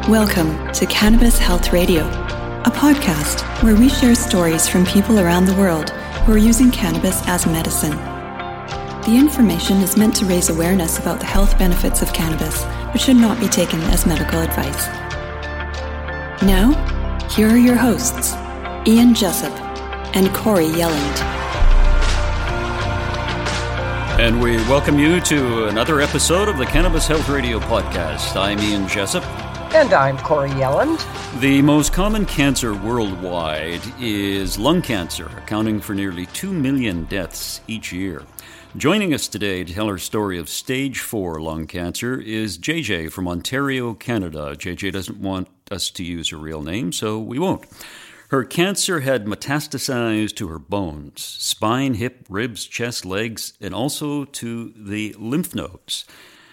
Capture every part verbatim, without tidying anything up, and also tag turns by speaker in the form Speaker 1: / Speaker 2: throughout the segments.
Speaker 1: Welcome to Cannabis Health Radio, a podcast where we share stories from people around the world who are using cannabis as medicine. The information is meant to raise awareness about the health benefits of cannabis, but should not be taken as medical advice. Now, here are your hosts, Ian Jessup and Corey Yelland.
Speaker 2: And we welcome you to another episode of the Cannabis Health Radio podcast. I'm Ian Jessup.
Speaker 3: And I'm Corey Yelland.
Speaker 2: The most common cancer worldwide is lung cancer, accounting for nearly two million deaths each year. Joining us today to tell her story of stage four lung cancer is J J from Ontario, Canada. J J doesn't want us to use her real name, so we won't. Her cancer had metastasized to her bones, spine, hip, ribs, chest, legs, and also to the lymph nodes.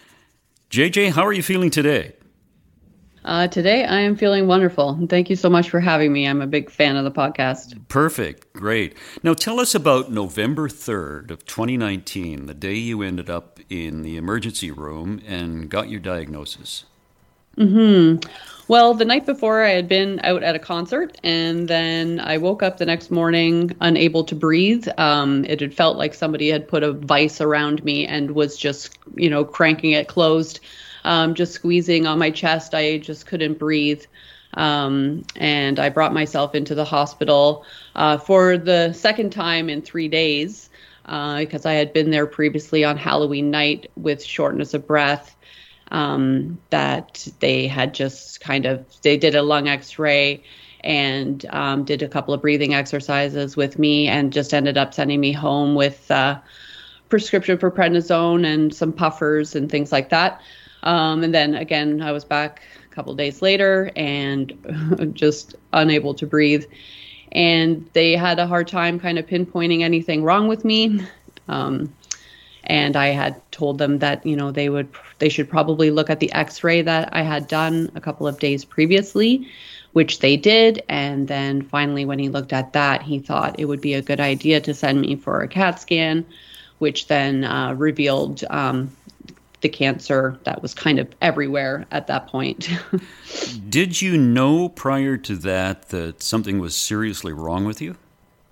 Speaker 2: J J, how are you feeling today?
Speaker 4: Uh, today I am feeling wonderful. Thank you so much for having me. I'm a big fan of the podcast.
Speaker 2: Perfect. Great. Now tell us about November third of twenty nineteen, the day you ended up in the emergency room and got your diagnosis.
Speaker 4: Mm-hmm. Well, the night before I had been out at a concert, and then I woke up the next morning unable to breathe. Um, it had felt like somebody had put a vice around me and was just, you know, cranking it closed, um, just squeezing on my chest. I just couldn't breathe. Um, and I brought myself into the hospital uh, for the second time in three days uh, because I had been there previously on Halloween night with shortness of breath. Um, that they had just kind of, they did a lung x-ray and um, did a couple of breathing exercises with me and just ended up sending me home with uh, prescription for prednisone and some puffers and things like that. Um, and then again, I was back a couple of days later and just unable to breathe. And they had a hard time kind of pinpointing anything wrong with me. Um, And I had told them that, you know, they would, they should probably look at the x-ray that I had done a couple of days previously, which they did. And then finally, when he looked at that, he thought it would be a good idea to send me for a CAT scan, which then uh, revealed um, the cancer that was kind of everywhere at that point.
Speaker 2: Did you know prior to that that something was seriously wrong with you?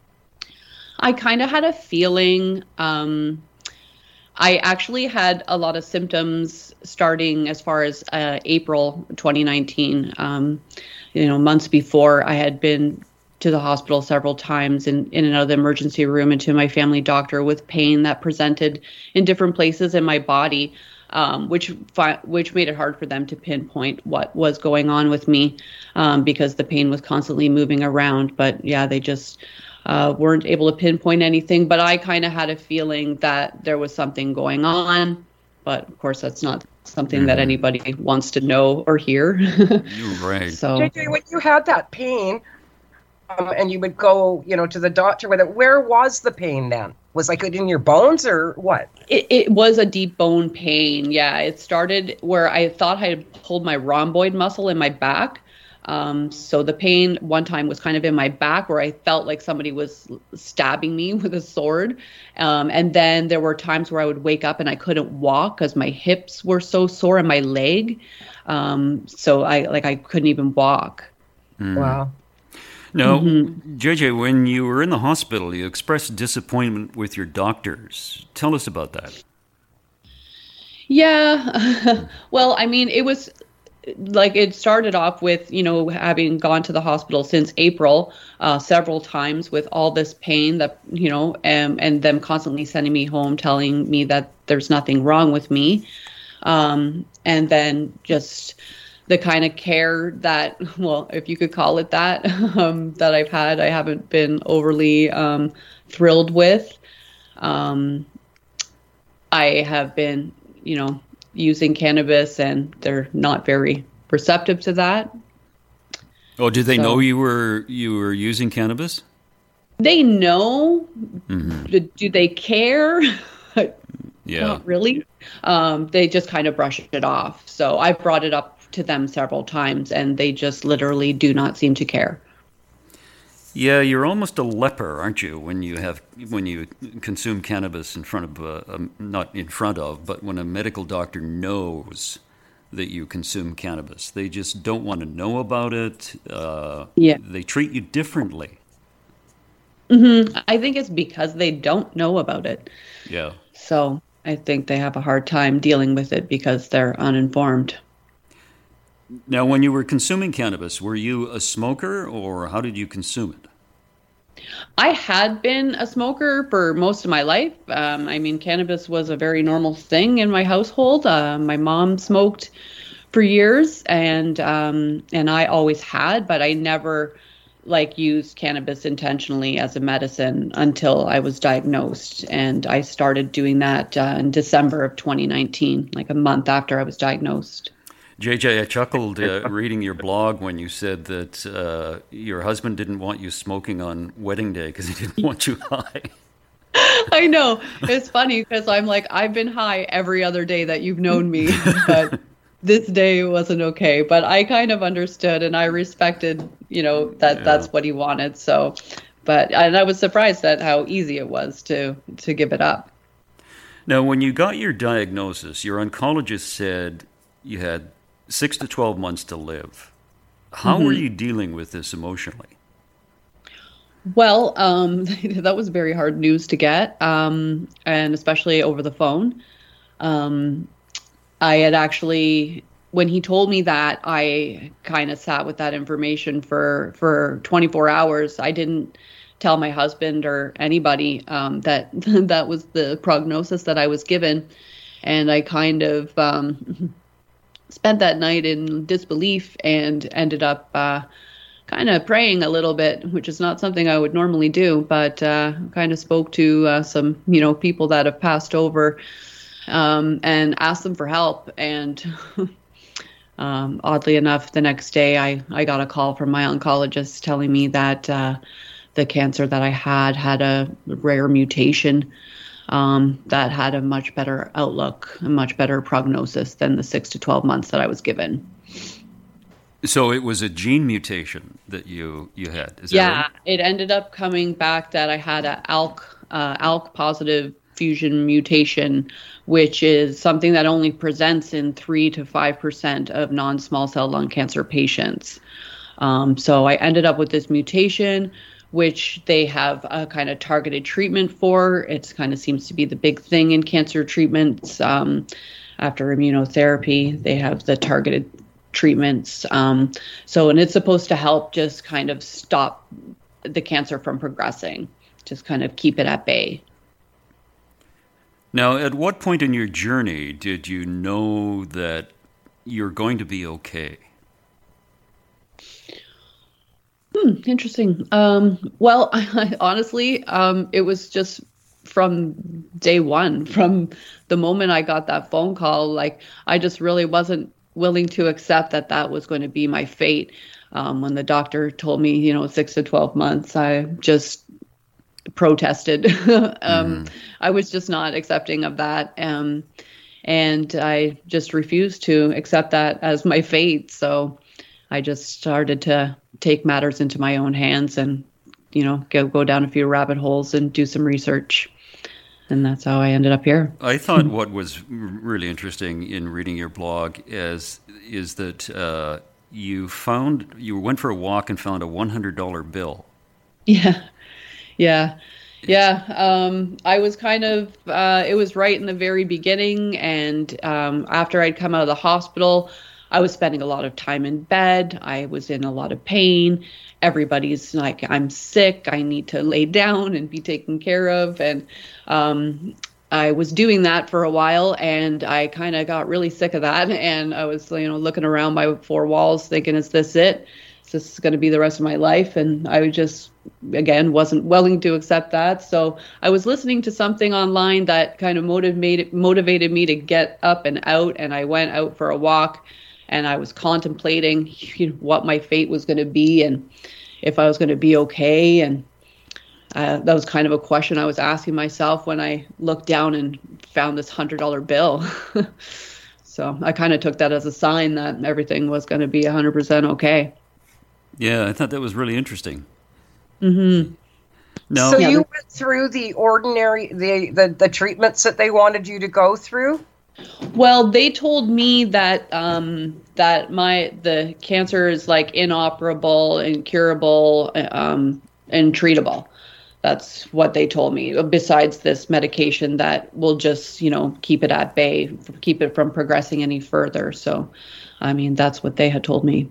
Speaker 4: I kind of had a feeling. Um, I actually had a lot of symptoms starting as far as uh, April twenty nineteen. Um, you know, months before, I had been to the hospital several times in, in and out of the emergency room and to my family doctor with pain that presented in different places in my body, um, which fi- which made it hard for them to pinpoint what was going on with me um, because the pain was constantly moving around. But yeah, they just Uh, weren't able to pinpoint anything, but I kind of had a feeling that there was something going on. But of course, that's not something mm-hmm. that anybody wants to know or hear.
Speaker 2: Right.
Speaker 3: So, J J, when you had that pain, um, and you would go, you know, to the doctor with it, where was the pain then? Was like it in your bones or what?
Speaker 4: It, it was a deep bone pain. Yeah, it started where I thought I had pulled my rhomboid muscle in my back. Um, so the pain one time was kind of in my back where I felt like somebody was stabbing me with a sword. Um, and then there were times where I would wake up and I couldn't walk because my hips were so sore and my leg. Um, so I like I couldn't even walk.
Speaker 2: Mm.
Speaker 3: Wow.
Speaker 2: Now,
Speaker 4: Mm-hmm.
Speaker 2: J J, when you were in the hospital, you expressed disappointment with your doctors. Tell us about that.
Speaker 4: Yeah. Well, I mean, it was like it started off with, you know, having gone to the hospital since April uh, several times with all this pain that, you know, um, and them constantly sending me home, telling me that there's nothing wrong with me. Um, and then just the kind of care that, well, if you could call it that, um, that I've had, I haven't been overly um, thrilled with. Um, I have been, you know, using cannabis and they're not very receptive to that.
Speaker 2: Oh, did they
Speaker 4: so,
Speaker 2: know you were you were using cannabis?
Speaker 4: They know.
Speaker 2: Mm-hmm.
Speaker 4: Do, do they care?
Speaker 2: Yeah.
Speaker 4: Not really. Um, they just kind of brush it off. So I've brought it up to them several times and they just literally do not seem to care.
Speaker 2: Yeah, you're almost a leper, aren't you, when you have when you consume cannabis in front of, uh, um, not in front of, but when a medical doctor knows that you consume cannabis. They just don't want to know about it. Uh,
Speaker 4: yeah.
Speaker 2: They treat you differently.
Speaker 4: Mm-hmm. I think it's because they don't know about it.
Speaker 2: Yeah.
Speaker 4: So I think they have a hard time dealing with it because they're uninformed.
Speaker 2: Now, when you were consuming cannabis, were you a smoker, or how did you consume it?
Speaker 4: I had been a smoker for most of my life. Um, I mean, cannabis was a very normal thing in my household. Uh, my mom smoked for years, and um, and I always had, but I never like used cannabis intentionally as a medicine until I was diagnosed. And I started doing that uh, in December of twenty nineteen, like a month after I was diagnosed.
Speaker 2: J J, I chuckled uh, reading your blog when you said that uh, your husband didn't want you smoking on wedding day because he didn't want you high.
Speaker 4: I know. It's funny because I'm like, I've been high every other day that you've known me, but this day wasn't okay. But I kind of understood and I respected, you know, that yeah. that's what he wanted. So, but, and I was surprised at how easy it was to, to give it up.
Speaker 2: Now, when you got your diagnosis, your oncologist said you had six to twelve months to live. How mm-hmm. were you dealing with this emotionally?
Speaker 4: Well, um, that was very hard news to get, um, and especially over the phone. Um, I had actually, when he told me that, I kind of sat with that information for, for twenty-four hours. I didn't tell my husband or anybody um, that that was the prognosis that I was given. And I kind of um, spent that night in disbelief and ended up uh, kind of praying a little bit, which is not something I would normally do, but uh, kind of spoke to uh, some, you know, people that have passed over um, and asked them for help. And um, oddly enough, the next day I, I got a call from my oncologist telling me that uh, the cancer that I had had a rare mutation Um, that had a much better outlook, a much better prognosis than the six to twelve months that I was given.
Speaker 2: So it was a gene mutation that you, you had, is
Speaker 4: yeah,
Speaker 2: that right?
Speaker 4: It ended up coming back that I had a ALK, uh, ALK positive fusion mutation, which is something that only presents in three to five percent of non-small cell lung cancer patients. Um, so I ended up with this mutation, which they have a kind of targeted treatment for. It kind of seems to be the big thing in cancer treatments. Um, after immunotherapy, they have the targeted treatments. Um, so, and it's supposed to help just kind of stop the cancer from progressing, just kind of keep it at bay.
Speaker 2: Now, at what point in your journey did you know that you're going to be okay?
Speaker 4: Hmm, interesting. Um, well, I, honestly, um, it was just from day one, from the moment I got that phone call, like I just really wasn't willing to accept that that was going to be my fate. Um, when the doctor told me, you know, six to twelve months, I just protested. um, mm. I was just not accepting of that. Um, and I just refused to accept that as my fate. So I just started to take matters into my own hands and, you know, go, go down a few rabbit holes and do some research. And that's how I ended up here.
Speaker 2: I thought what was really interesting in reading your blog is, is that uh, you found, you went for a walk and found a one hundred dollar bill.
Speaker 4: Yeah. Yeah. Yeah. Um, I was kind of, uh, it was right in the very beginning. And um, after I'd come out of the hospital, I was spending a lot of time in bed. I was in a lot of pain. Everybody's like, I'm sick. I need to lay down and be taken care of. And um, I was doing that for a while, and I kind of got really sick of that. And I was, you know, looking around my four walls thinking, is this it? Is this going to be the rest of my life? And I just, again, wasn't willing to accept that. So I was listening to something online that kind of motivated, motivated me to get up and out. And I went out for a walk. And I was contemplating, you know, what my fate was going to be and if I was going to be okay. And uh, that was kind of a question I was asking myself when I looked down and found this one hundred dollar bill. So I kind of took that as a sign that everything was going to be one hundred percent okay.
Speaker 2: Yeah, I thought that was really interesting.
Speaker 4: Mm-hmm.
Speaker 2: No.
Speaker 3: So
Speaker 4: yeah,
Speaker 3: you went through the ordinary, the, the, the treatments that they wanted you to go through?
Speaker 4: Well, they told me that um, that my the cancer is like inoperable and curable um, and treatable. That's what they told me. Besides this medication that will just, you know, keep it at bay, keep it from progressing any further. So, I mean, that's what they had told me.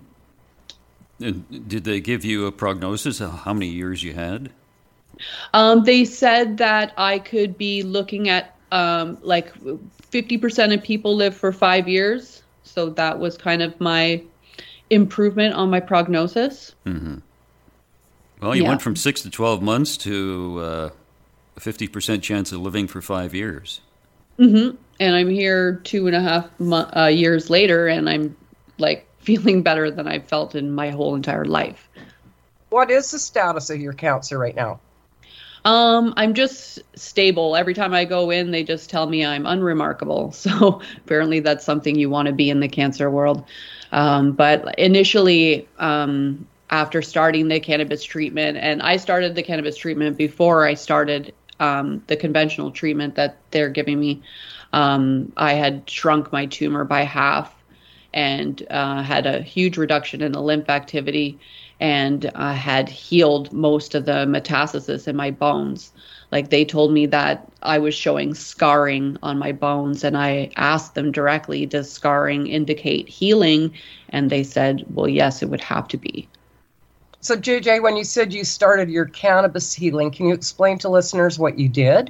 Speaker 2: And did they give you a prognosis of how many years you had?
Speaker 4: Um, they said that I could be looking at um, like fifty percent of people live for five years. So that was kind of my improvement on my prognosis.
Speaker 2: Mm-hmm. Well, you
Speaker 4: Yeah.
Speaker 2: went from six to twelve months to uh, a fifty percent chance of living for five years.
Speaker 4: Mm-hmm. And I'm here two and a half mo- uh, years later, and I'm like feeling better than I've felt in my whole entire life.
Speaker 3: What is the status of your cancer right now?
Speaker 4: Um, I'm just stable. Every time I go in, they just tell me I'm unremarkable. So apparently that's something you want to be in the cancer world. Um, but initially, um, after starting the cannabis treatment, and I started the cannabis treatment before I started um, the conventional treatment that they're giving me, um, I had shrunk my tumor by half and uh, had a huge reduction in the lymph activity, and uh, had healed most of the metastasis in my bones. Like, they told me that I was showing scarring on my bones, and I asked them directly, does scarring indicate healing? And they said, well, yes, it would have to be.
Speaker 3: So, J J, when you said you started your cannabis healing, can you explain to listeners what you did?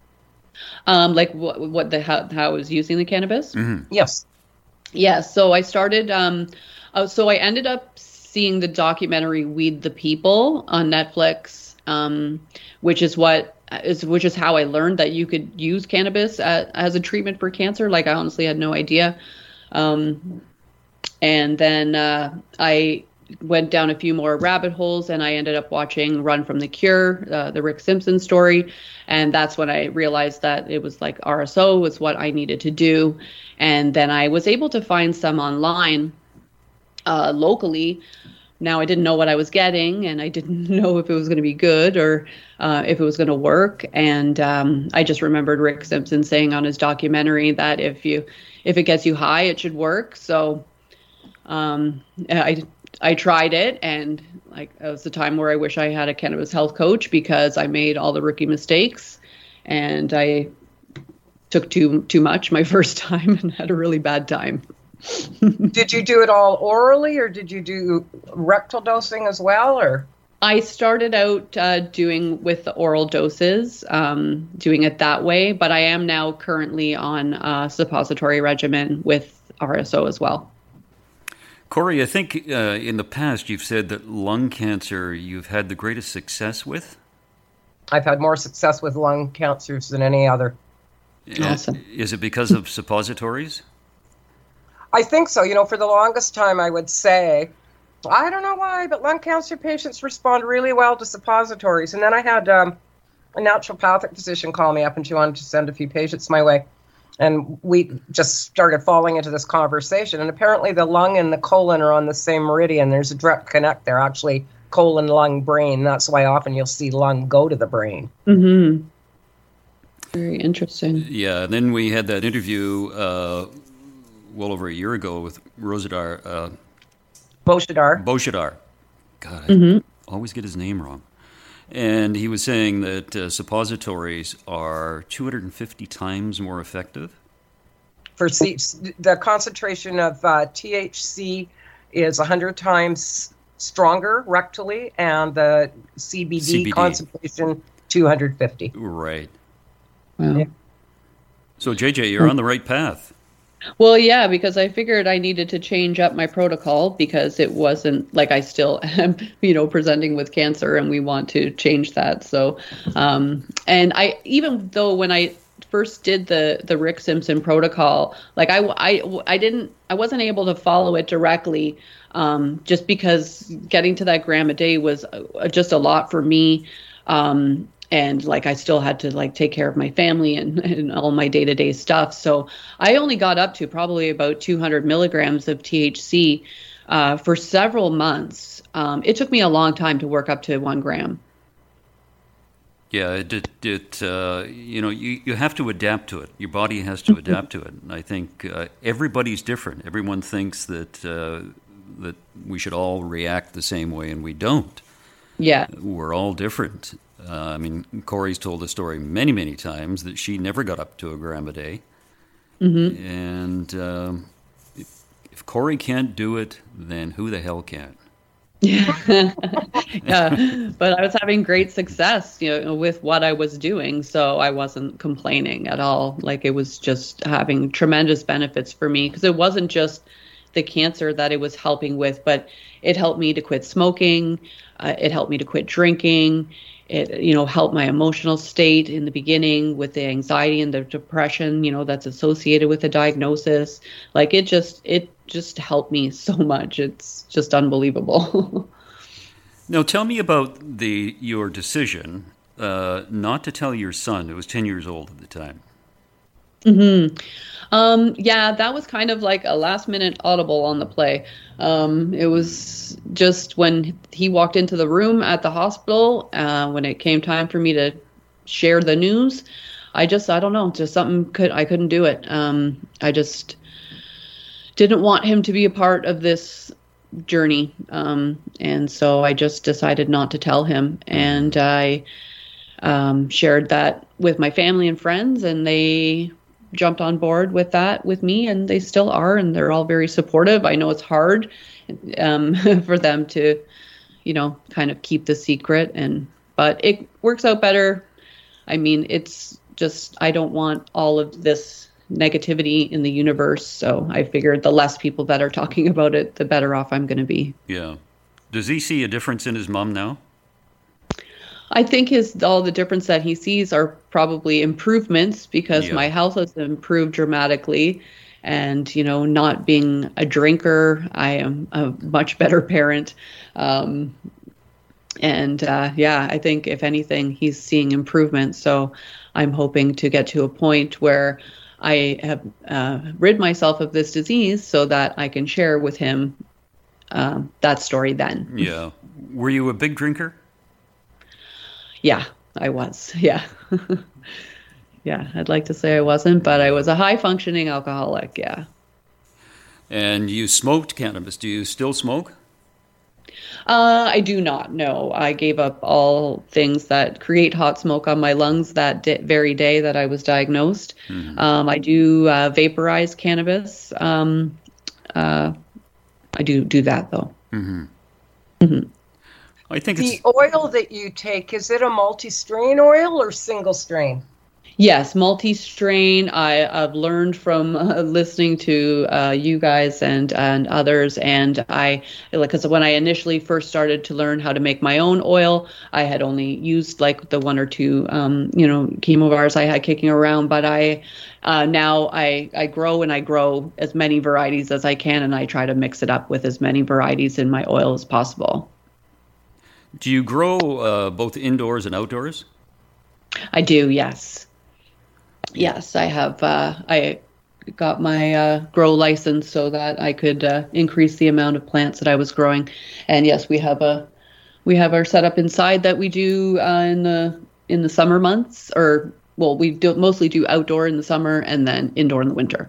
Speaker 4: Um, like what, what the how, how I was using the cannabis?
Speaker 2: Mm-hmm.
Speaker 3: Yes.
Speaker 4: Yeah, so I started, um, uh, so I ended up seeing the documentary Weed the People on Netflix, um, which is what is which is how I learned that you could use cannabis as, as a treatment for cancer. Like, I honestly had no idea. Um, and then uh, I went down a few more rabbit holes, and I ended up watching Run from the Cure, uh, the Rick Simpson story. And that's when I realized that it was like R S O was what I needed to do. And then I was able to find some online uh, locally. Now, I didn't know what I was getting, and I didn't know if it was going to be good or uh, if it was going to work. And um, I just remembered Rick Simpson saying on his documentary that if you if it gets you high, it should work. So um, I I tried it, and like it was the time where I wish I had a cannabis health coach, because I made all the rookie mistakes, and I took too too much my first time and had a really bad time.
Speaker 3: Did you do it all orally, or did you do rectal dosing as well, or?
Speaker 4: I started out uh, doing with the oral doses, um, doing it that way, but I am now currently on a suppository regimen with R S O as well.
Speaker 2: Corey, I think uh, in the past you've said that lung cancer you've had the greatest success with?
Speaker 3: I've had more success with lung cancers than any other.
Speaker 4: Awesome.
Speaker 2: Uh, Is it because of suppositories?
Speaker 3: I think so. You know, for the longest time, I would say, I don't know why, but lung cancer patients respond really well to suppositories. And then I had um, a naturopathic physician call me up, and she wanted to send a few patients my way. And we just started falling into this conversation. And apparently the lung and the colon are on the same meridian. There's a direct connect there, actually, colon, lung, brain. That's why often you'll see lung go to the brain.
Speaker 4: Mm-hmm. Very interesting.
Speaker 2: Yeah, and then we had that interview uh, well over a year ago with Rosadar uh,
Speaker 3: Boshadar.
Speaker 2: Boshadar. God, I
Speaker 4: Mm-hmm.
Speaker 2: always get his name wrong. And he was saying that uh, suppositories are two hundred fifty times more effective.
Speaker 3: For C- the concentration of uh, T H C is one hundred times stronger rectally, and the C B D,
Speaker 2: C B D.
Speaker 3: concentration two hundred fifty.
Speaker 2: Right.
Speaker 4: Wow.
Speaker 3: Yeah.
Speaker 2: So, J J, you're on the right path.
Speaker 4: Well, yeah, because I figured I needed to change up my protocol, because it wasn't like I still am, you know, presenting with cancer, and we want to change that. So, um, and I, even though when I first did the, the Rick Simpson protocol, like I, I, I didn't, I wasn't able to follow it directly, um, just because getting to that gram a day was uh, just a lot for me. Um, And like, I still had to like take care of my family and, and all my day-to-day stuff. So I only got up to probably about two hundred milligrams of T H C uh, for several months. Um, it took me a long time to work up to one gram.
Speaker 2: Yeah, it, it, it uh, you know, you, you have to adapt to it. Your body has to adapt to it. And I think uh, everybody's different. Everyone thinks that uh, that we should all react the same way, and we don't.
Speaker 4: Yeah.
Speaker 2: We're all different. Uh, I mean, Corey's told the story many, many times that she never got up to a gram a day. Mm-hmm. And um, if, if Corey can't do it, then who the hell can?
Speaker 4: Yeah. Yeah, but I was having great success, you know, with what I was doing, so I wasn't complaining at all. Like, it was just having tremendous benefits for me, because it wasn't just the cancer that it was helping with, but it helped me to quit smoking. Uh, it helped me to quit drinking. It, you know, helped my emotional state in the beginning with the anxiety and the depression, you know, that's associated with the diagnosis. Like, it just, it just helped me so much. It's just unbelievable.
Speaker 2: Now, tell me about the your decision uh, not to tell your son, who was ten years old at the time.
Speaker 4: Mm-hmm. Um, yeah, that was kind of like a last minute audible on the play. Um, it was just when he walked into the room at the hospital, uh, when it came time for me to share the news, I just, I don't know, just something could, I couldn't do it. Um, I just didn't want him to be a part of this journey. Um, and so I just decided not to tell him. And I, um, shared that with my family and friends, and they jumped on board with that with me, and they still are, and they're all very supportive. I know it's hard um, for them to, you know, kind of keep the secret, and but it works out better. I mean, it's just, I don't want all of this negativity in the universe, so I figured the less people that are talking about it, the better off I'm going to be.
Speaker 2: Yeah. Does he see a difference in his mom now?
Speaker 4: I think his all the difference that he sees are probably improvements, because
Speaker 2: Yeah.
Speaker 4: my health has improved dramatically, and, you know, not being a drinker, I am a much better parent. Um, and uh, yeah, I think if anything, he's seeing improvement. So I'm hoping to get to a point where I have uh, rid myself of this disease so that I can share with him uh, that story then.
Speaker 2: Yeah. Were you a big drinker?
Speaker 4: Yeah, I was. Yeah. Yeah, I'd like to say I wasn't, but I was a high-functioning alcoholic, yeah.
Speaker 2: And you smoked cannabis. Do you still smoke?
Speaker 4: Uh, I do not, no. I gave up all things that create hot smoke on my lungs that di- very day that I was diagnosed. Mm-hmm. Um, I do uh, vaporize cannabis. Um, uh, I do do that, though. Mm-hmm. Mm-hmm.
Speaker 2: I think
Speaker 3: the
Speaker 2: it's...
Speaker 3: oil that you take, is it a multi-strain oil or single strain?
Speaker 4: Yes, multi-strain. I, I've learned from uh, listening to uh, you guys and and others, and I, like, because when I initially first started to learn how to make my own oil, I had only used like the one or two, um, you know, chemovars I had kicking around. But I uh, now I I grow and I grow as many varieties as I can, and I try to mix it up with as many varieties in my oil as possible.
Speaker 2: Do you grow uh, both indoors and outdoors?
Speaker 4: I do, yes. Yes, I have. Uh, I got my uh, grow license so that I could uh, increase the amount of plants that I was growing. And yes, we have a we have our setup inside that we do uh, in the in the summer months, or well, we do mostly do outdoor in the summer and then indoor in the winter.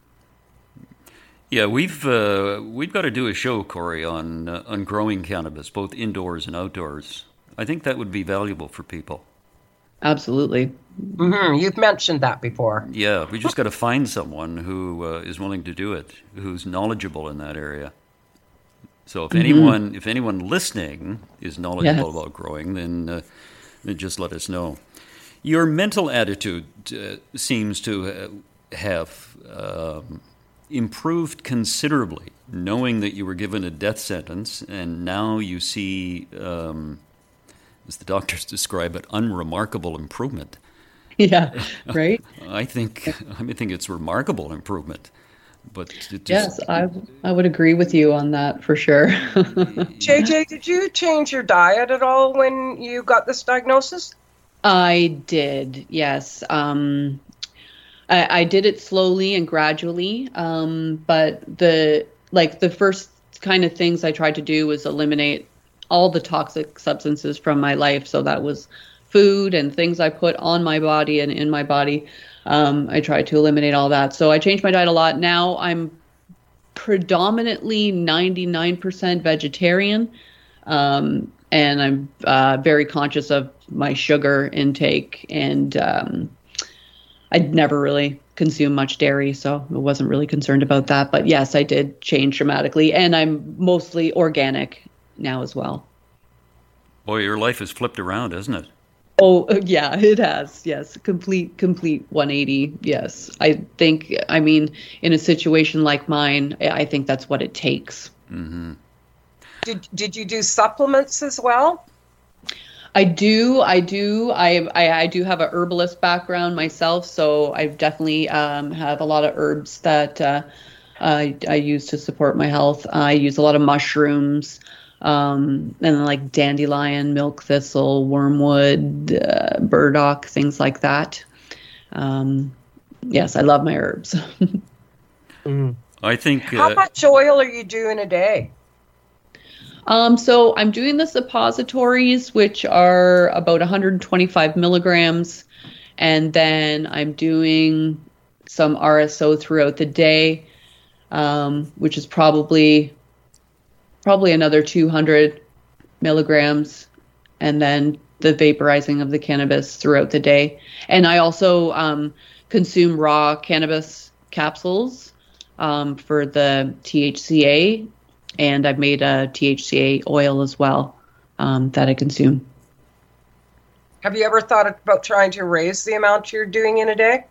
Speaker 2: Yeah, we've uh, we've got to do a show, Corey, on uh, on growing cannabis, both indoors and outdoors. I think that would be valuable for people.
Speaker 4: Absolutely.
Speaker 3: Mm-hmm. You've mentioned that before.
Speaker 2: Yeah, we just got to find someone who uh, is willing to do it, who's knowledgeable in that area. So if mm-hmm. anyone if anyone listening is knowledgeable yes. about growing, then, uh, then just let us know. Your mental attitude uh, seems to have um, improved considerably, knowing that you were given a death sentence, and now you see, um, as the doctors describe it, unremarkable improvement.
Speaker 4: Yeah, right.
Speaker 2: I think I think it's remarkable improvement, but it just,
Speaker 4: yes, I I would agree with you on that for sure.
Speaker 3: J J, did you change your diet at all when you got this diagnosis?
Speaker 4: I did, yes. Um, I, I did it slowly and gradually, um, but the like the first kind of things I tried to do was eliminate all the toxic substances from my life. So that was food and things I put on my body and in my body. Um, I try to eliminate all that. So I changed my diet a lot. Now I'm predominantly ninety-nine percent vegetarian. Um, and I'm uh, very conscious of my sugar intake, and um, I'd never really consumed much dairy, so I wasn't really concerned about that. But yes, I did change dramatically, and I'm mostly organic now as well.
Speaker 2: Boy, your life has flipped around, hasn't it?
Speaker 4: Oh, yeah, it has. Yes. Complete, complete one eighty. Yes. I think, I mean, in a situation like mine, I think that's what it takes.
Speaker 2: Mm-hmm.
Speaker 3: Did Did you do supplements as well?
Speaker 4: I do. I do. I, I, I do have a herbalist background myself, so I definitely um, have a lot of herbs that uh, I, I use to support my health. I use a lot of mushrooms, um, and like dandelion, milk thistle, wormwood, uh, burdock, things like that. Um, yes, I love my herbs.
Speaker 3: mm.
Speaker 2: I think. Uh,
Speaker 3: How much oil are you doing a day?
Speaker 4: Um, so I'm doing the suppositories, which are about one hundred twenty-five milligrams. And then I'm doing some R S O throughout the day, um, which is probably, probably another two hundred milligrams. And then the vaporizing of the cannabis throughout the day. And I also, um, consume raw cannabis capsules, um, for the T H C A. And I've made a T H C A oil as well, um, that I consume.
Speaker 3: Have you ever thought about trying to raise the amount you're doing in a day?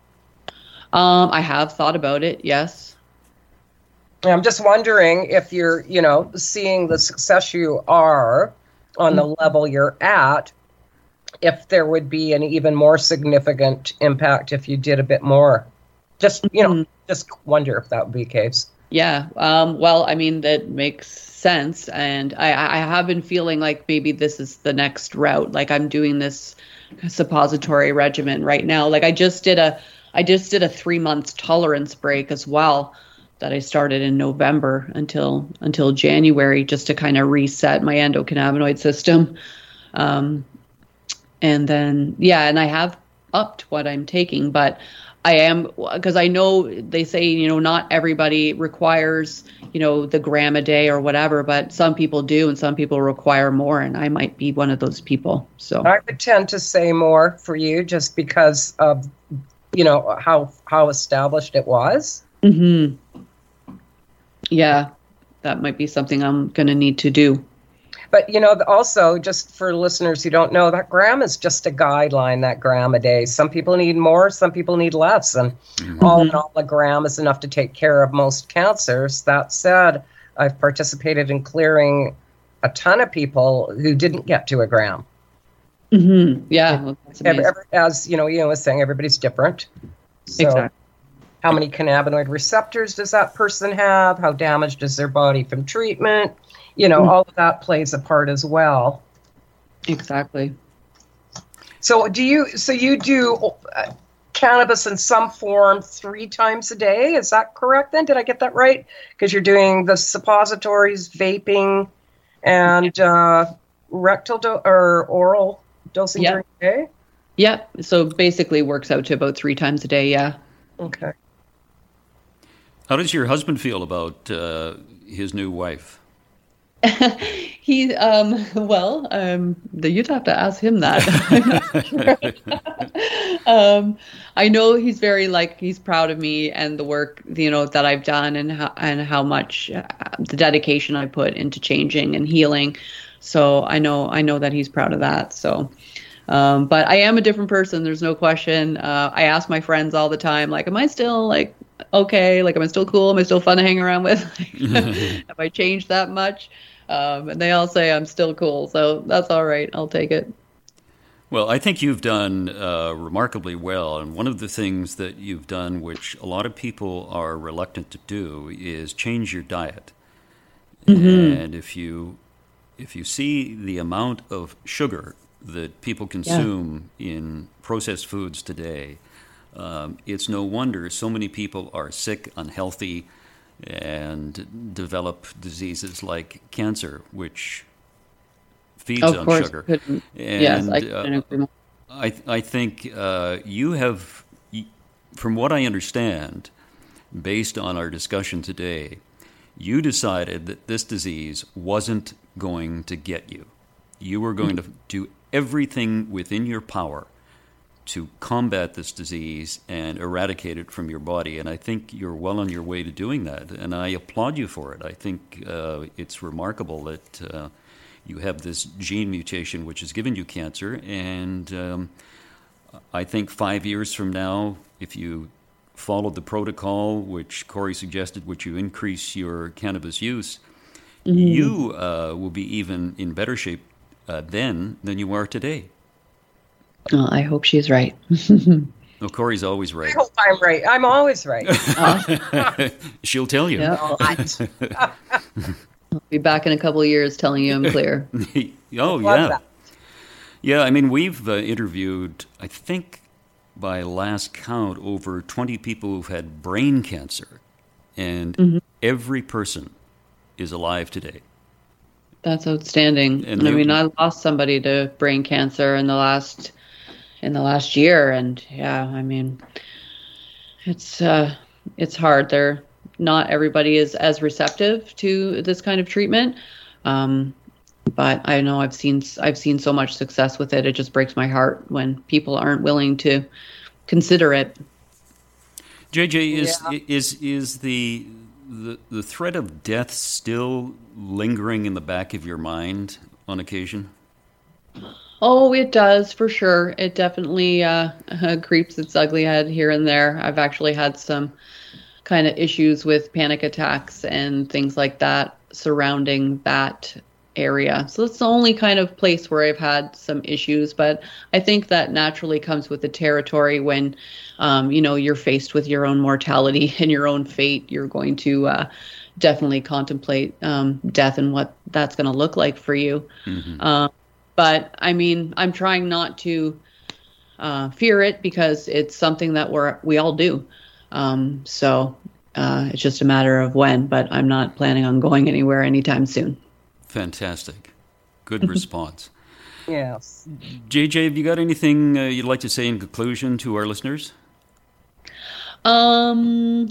Speaker 4: Um, I have thought about it, yes.
Speaker 3: I'm just wondering if you're, you know, seeing the success you are on the mm-hmm. level you're at, if there would be an even more significant impact if you did a bit more. Just, you know, mm-hmm. just wonder if that would be the case.
Speaker 4: Yeah. Um, well, I mean, that makes sense. And I, I have been feeling like maybe this is the next route. Like I'm doing this suppository regimen right now. Like I just did a, I just did a three months tolerance break as well that I started in November until, until January, just to kind of reset my endocannabinoid system. Um, and then, yeah, and I have upped what I'm taking, but I am, because I know they say, you know, not everybody requires, you know, the gram a day or whatever, but some people do and some people require more, and I might be one of those people. So
Speaker 3: I would tend to say more for you just because of, you know, how how established it was.
Speaker 4: Mm-hmm. Yeah, that might be something I'm going to need to do.
Speaker 3: But, you know, also, just for listeners who don't know, that gram is just a guideline, that gram a day. Some people need more, some people need less. And mm-hmm. all in all, a gram is enough to take care of most cancers. That said, I've participated in clearing a ton of people who didn't get to a gram.
Speaker 4: Mm-hmm. Yeah. Well, that's
Speaker 3: every, every, as, you know, Ian was saying, everybody's different. So
Speaker 4: exactly.
Speaker 3: How many cannabinoid receptors does that person have? How damaged is their body from treatment? You know, all of that plays a part as well.
Speaker 4: Exactly.
Speaker 3: So do you, so you do uh, cannabis in some form three times a day? Is that correct then? Did I get that right? Because you're doing the suppositories, vaping, and uh, rectal do- or oral dosing
Speaker 4: yep.
Speaker 3: during the day?
Speaker 4: Yeah. So basically works out to about three times a day. Yeah.
Speaker 3: Okay.
Speaker 2: How does your husband feel about uh, his new wife?
Speaker 4: he um well um the, you'd have to ask him that. um I know he's very like he's proud of me and the work, you know, that I've done, and how and how much uh, the dedication I put into changing and healing. So I know I know that he's proud of that. So um but I am a different person, there's no question. uh I ask my friends all the time, like, am I still like okay, like, am I still cool? Am I still fun to hang around with? Have I changed that much? Um, and they all say I'm still cool, so that's all right. I'll take it.
Speaker 2: Well, I think you've done uh, remarkably well, and one of the things that you've done, which a lot of people are reluctant to do, is change your diet. Mm-hmm. And if you if you see the amount of sugar that people consume yeah. in processed foods today, um, it's no wonder so many people are sick, unhealthy, and develop diseases like cancer, which feeds
Speaker 4: of
Speaker 2: on
Speaker 4: course,
Speaker 2: sugar.
Speaker 4: Couldn't.
Speaker 2: And,
Speaker 4: yes, I couldn't
Speaker 2: uh,
Speaker 4: agree more.
Speaker 2: I, I think uh, you have, from what I understand, based on our discussion today, you decided that this disease wasn't going to get you. You were going to do everything within your power to combat this disease and eradicate it from your body. And I think you're well on your way to doing that. And I applaud you for it. I think uh, it's remarkable that uh, you have this gene mutation which has given you cancer. And um, I think five years from now, if you followed the protocol which Corey suggested, which you increase your cannabis use, mm-hmm. you uh, will be even in better shape uh, then than you are today.
Speaker 4: Well, I hope she's right.
Speaker 2: No, Corey's always right.
Speaker 3: I hope I'm right. I'm always right.
Speaker 2: Uh, She'll tell you.
Speaker 4: Yeah. I'll be back in a couple of years telling you I'm clear.
Speaker 2: Oh,
Speaker 3: Love
Speaker 2: yeah.
Speaker 3: that.
Speaker 2: Yeah, I mean, we've uh, interviewed, I think, by last count, over twenty people who've had brain cancer. And mm-hmm. every person is alive today.
Speaker 4: That's outstanding. And I mean, I lost somebody to brain cancer in the last in the last year, and yeah, I mean, it's uh, it's hard. They're not everybody is as receptive to this kind of treatment, um, but I know I've seen I've seen so much success with it. It just breaks my heart when people aren't willing to consider it.
Speaker 2: J J, is
Speaker 3: yeah.
Speaker 2: is is the the the threat of death still lingering in the back of your mind on occasion?
Speaker 4: Oh, it does, for sure. It definitely uh, uh, creeps its ugly head here and there. I've actually had some kind of issues with panic attacks and things like that surrounding that area. So it's the only kind of place where I've had some issues. But I think that naturally comes with the territory when, um, you know, you're faced with your own mortality and your own fate. You're going to uh, definitely contemplate um, death and what that's going to look like for you. Mm-hmm. Um, but I mean, I'm trying not to uh, fear it because it's something that we're we all do. Um, so uh, it's just a matter of when. But I'm not planning on going anywhere anytime soon.
Speaker 2: Fantastic, good response.
Speaker 3: Yes.
Speaker 2: J J, have you got anything uh, you'd like to say in conclusion to our listeners?
Speaker 4: Um.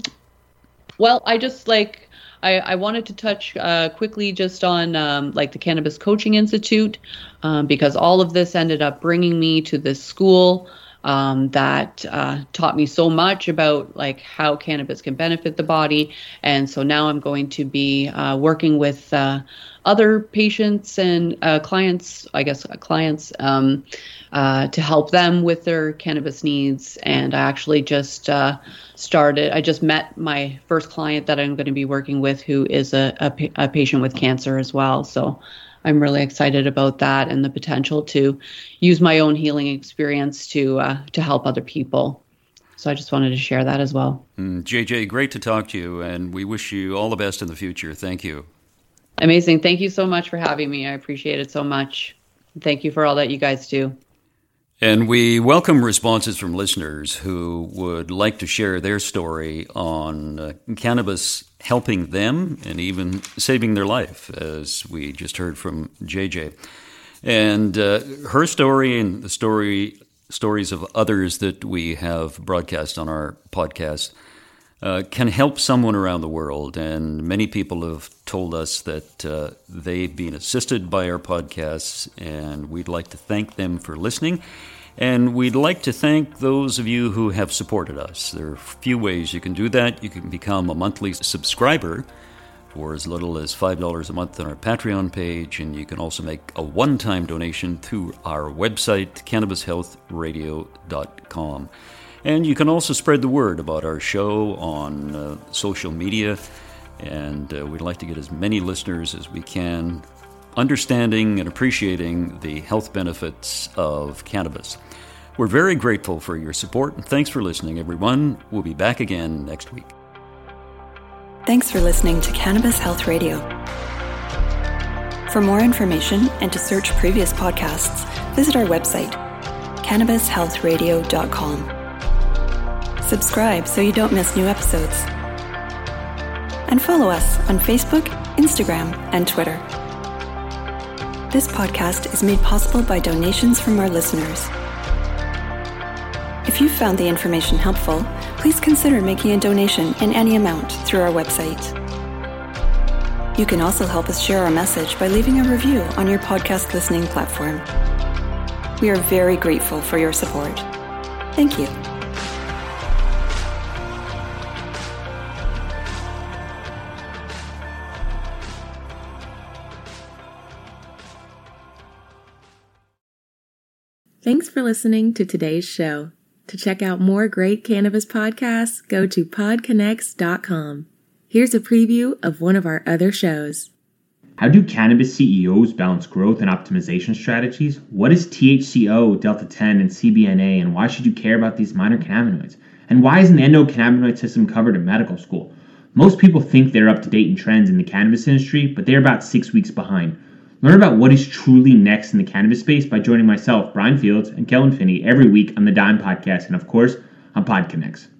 Speaker 4: Well, I just like. I, I wanted to touch uh, quickly just on um, like the Cannabis Coaching Institute, um, because all of this ended up bringing me to this school um, that uh, taught me so much about like how cannabis can benefit the body. And so now I'm going to be uh, working with uh, other patients and uh, clients, I guess, uh, clients um, uh, to help them with their cannabis needs. And I actually just uh, started, I just met my first client that I'm going to be working with who is a, a, a patient with cancer as well. So I'm really excited about that and the potential to use my own healing experience to uh, to help other people. So I just wanted to share that as well.
Speaker 2: Mm, J J, great to talk to you, and we wish you all the best in the future. Thank you.
Speaker 4: Amazing. Thank you so much for having me. I appreciate it so much. Thank you for all that you guys do.
Speaker 2: And we welcome responses from listeners who would like to share their story on uh, cannabis helping them and even saving their life, as we just heard from J J. And uh, her story and the story stories of others that we have broadcast on our podcast uh, can help someone around the world. And many people have told us that uh, they've been assisted by our podcasts, and we'd like to thank them for listening. And we'd like to thank those of you who have supported us. There are a few ways you can do that. You can become a monthly subscriber for as little as five dollars a month on our Patreon page, and you can also make a one-time donation through our website, cannabis health radio dot com. And you can also spread the word about our show on uh, social media, and uh, we'd like to get as many listeners as we can understanding and appreciating the health benefits of cannabis. We're very grateful for your support, and thanks for listening, everyone. We'll be back again next week.
Speaker 1: Thanks for listening to Cannabis Health Radio. For more information and to search previous podcasts, visit our website, cannabis health radio dot com. Subscribe so you don't miss new episodes. And follow us on Facebook, Instagram, and Twitter. This podcast is made possible by donations from our listeners. If you found the information helpful, please consider making a donation in any amount through our website. You can also help us share our message by leaving a review on your podcast listening platform. We are very grateful for your support. Thank you.
Speaker 5: Thanks for listening to today's show. To check out more great cannabis podcasts, go to pod connects dot com. Here's a preview of one of our other shows.
Speaker 6: How do cannabis C E Os balance growth and optimization strategies? What is T H C O, Delta ten, and C B N A, and why should you care about these minor cannabinoids? And why isn't the endocannabinoid system covered in medical school? Most people think they're up to date in trends in the cannabis industry, but they're about six weeks behind. Learn about what is truly next in the cannabis space by joining myself, Brian Fields, and Kellen Finney every week on the Dime Podcast, and of course, on PodConnects.